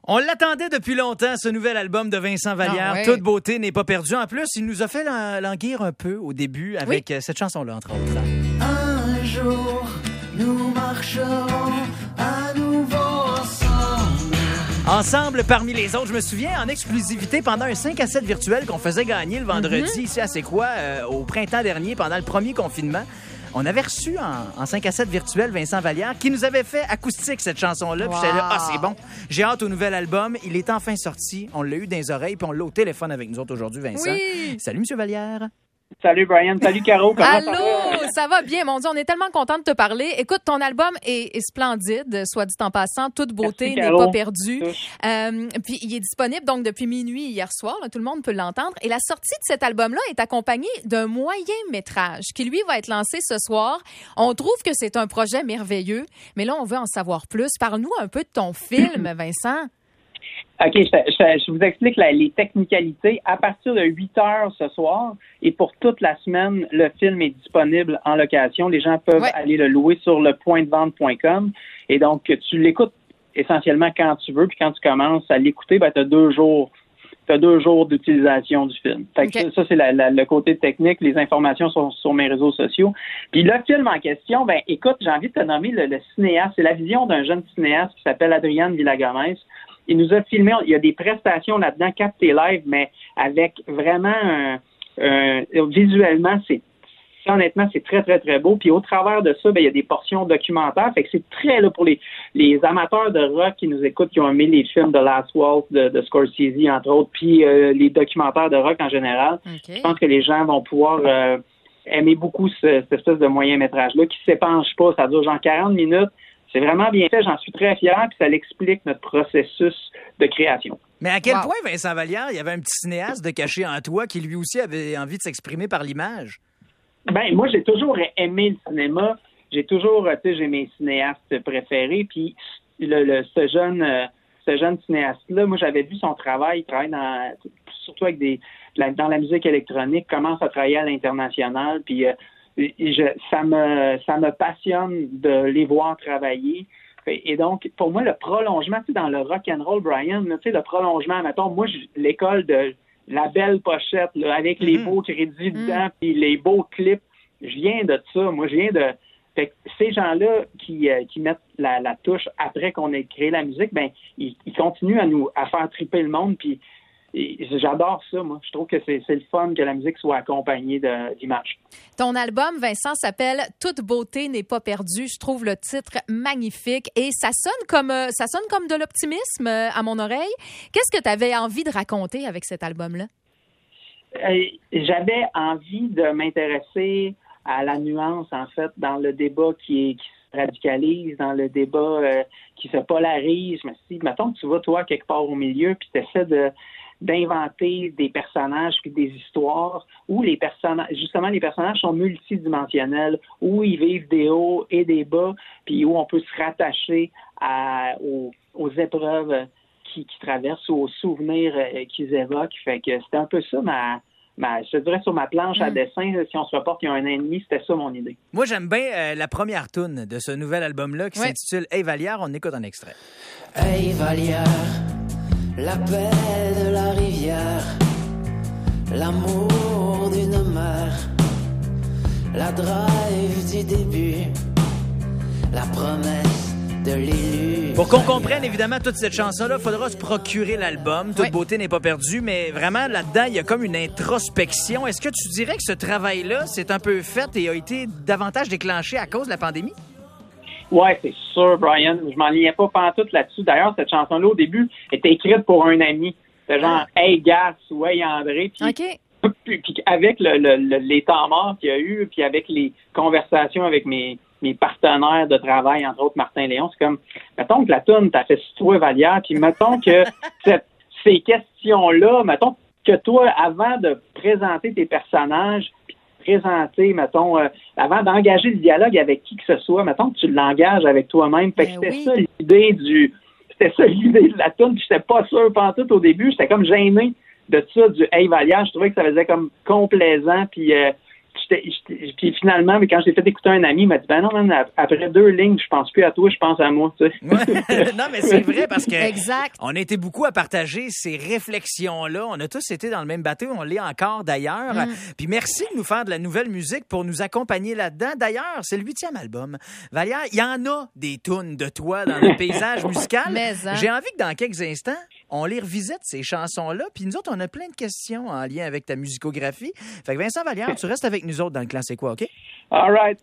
On l'attendait depuis longtemps, ce nouvel album de Vincent Vallière. Toute beauté n'est pas perdue. En plus, il nous a fait languir un peu au début avec cette chanson-là, entre autres. Un jour, nous marcherons à nouveau ensemble. Ensemble, parmi les autres, je me souviens, en exclusivité, pendant un 5 à 7 virtuel qu'on faisait gagner le vendredi ici à C'est quoi, au printemps dernier, pendant le premier confinement. On avait reçu en 5 à 7 virtuel Vincent Vallière qui nous avait fait acoustique cette chanson-là. Puis j'étais là, c'est bon. J'ai hâte au nouvel album. Il est enfin sorti. On l'a eu dans les oreilles puis on l'a au téléphone avec nous autres aujourd'hui, Vincent. Oui. Salut, M. Vallière. Salut Brian, salut Caro, comment Allô, ça va? Ça va bien, mon Dieu, on est tellement content de te parler. Écoute, ton album est splendide, soit dit en passant, toute beauté n'est pas perdue. Puis il est disponible donc depuis minuit hier soir, là, tout le monde peut l'entendre. Et la sortie de cet album-là est accompagnée d'un moyen métrage qui, lui, va être lancé ce soir. On trouve que c'est un projet merveilleux, mais là, on veut en savoir plus. Parle-nous un peu de ton film, Vincent. OK, je vous explique les technicalités. À partir de 8 heures ce soir et pour toute la semaine, le film est disponible en location. Les gens peuvent aller le louer sur lepointdevente.com. Et donc, tu l'écoutes essentiellement quand tu veux. Puis quand tu commences à l'écouter, tu as 2 jours. Tu as 2 jours d'utilisation du film. Fait que ça, c'est le côté technique. Les informations sont sur mes réseaux sociaux. Puis le film en question, écoute, j'ai envie de te nommer le cinéaste. C'est la vision d'un jeune cinéaste qui s'appelle Adrian Villagomez. Il nous a filmé, il y a des prestations là-dedans, captées live, mais avec vraiment visuellement, honnêtement, c'est très, très, très beau. Puis au travers de ça, il y a des portions documentaires. Fait que c'est très là pour les amateurs de rock qui nous écoutent, qui ont aimé les films de Last Waltz, de Scorsese, entre autres, puis les documentaires de rock en général. Okay. Je pense que les gens vont pouvoir aimer beaucoup cette espèce de moyen-métrage-là qui ne s'épanche pas. Ça dure genre 40 minutes. C'est vraiment bien fait, j'en suis très fier, puis ça l'explique notre processus de création. Mais à quel point, Vincent Vallière, il y avait un petit cinéaste de caché en toi qui lui aussi avait envie de s'exprimer par l'image? Moi, j'ai toujours aimé le cinéma. J'ai toujours, j'ai mes cinéastes préférés, puis ce jeune cinéaste-là, moi, j'avais vu son travail, il travaille surtout avec dans la musique électronique, commence à travailler à l'international, puis ça me passionne de les voir travailler. Et donc, pour moi, le prolongement, dans le rock and roll, Brian, le prolongement, mettons, moi, l'école de la belle pochette, là, avec les beaux crédits dedans, puis les beaux clips, je viens de ça. Moi, je viens de... Fait que ces gens-là qui mettent la touche après qu'on ait créé la musique, ils continuent à faire triper le monde, puis j'adore ça, moi. Je trouve que c'est le fun que la musique soit accompagnée d'images. Ton album, Vincent, s'appelle « Toute beauté n'est pas perdue ». Je trouve le titre magnifique et ça sonne comme de l'optimisme à mon oreille. Qu'est-ce que tu avais envie de raconter avec cet album-là? J'avais envie de m'intéresser à la nuance, en fait, dans le débat qui se radicalise, dans le débat qui se polarise. Mais si, mettons que tu vas, toi, quelque part au milieu, puis tu essaies d'inventer des personnages puis des histoires où les personnages sont multidimensionnels, où ils vivent des hauts et des bas, puis où on peut se rattacher aux épreuves qu'ils traversent ou aux souvenirs qu'ils évoquent. Fait que c'était un peu ça je dirais sur ma planche à dessin, si on se reporte il y a 1 an et demi, c'était ça mon idée. Moi, j'aime bien la première toune de ce nouvel album-là qui s'intitule « Hey Vallière ». On écoute un extrait. Hey Vallière, la paix de la rivière, l'amour d'une mère, la drive du début, la promesse de l'élu. Pour qu'on comprenne évidemment toute cette chanson-là, il faudra se procurer l'album. Toute beauté n'est pas perdue, mais vraiment là-dedans, il y a comme une introspection. Est-ce que tu dirais que ce travail-là, c'est un peu fait et a été davantage déclenché à cause de la pandémie? Ouais, c'est sûr, Brian. Je m'enlignais pas pantoute là-dessus. D'ailleurs, cette chanson-là, au début, était écrite pour un ami. C'était genre « Hey, Gas » ou « Hey, André ». Puis avec les temps morts qu'il y a eu, puis avec les conversations avec mes partenaires de travail, entre autres Martin Léon, c'est comme, mettons que la toune t'a fait toi, Vallière, puis mettons que ces questions-là, mettons que toi, avant de présenter tes personnages, mettons, avant d'engager le dialogue avec qui que ce soit, mettons que tu l'engages avec toi-même. Fait que c'était ça l'idée de la toune, puis j'étais pas sûr pantoute au début, j'étais comme gêné de ça, du « Hey Vallière », je trouvais que ça faisait comme complaisant, puis Puis finalement, mais quand je l'ai fait écouter à un ami, il m'a dit, ben non, man, après 2 lignes, je pense plus à toi, je pense à moi, tu sais. Ouais. Non, mais c'est vrai parce que exact. On a été beaucoup à partager ces réflexions-là. On a tous été dans le même bateau, on l'est encore d'ailleurs. Puis merci de nous faire de la nouvelle musique pour nous accompagner là-dedans. D'ailleurs, c'est le 8e album. Vallière, il y en a des tunes de toi dans le paysage musical. Mais, J'ai envie que dans quelques instants, on les revisite, ces chansons-là. Puis nous autres, on a plein de questions en lien avec ta musicographie. Fait que Vincent Vallière, tu restes avec nous autres dans le Clan C'est quoi, OK? All right.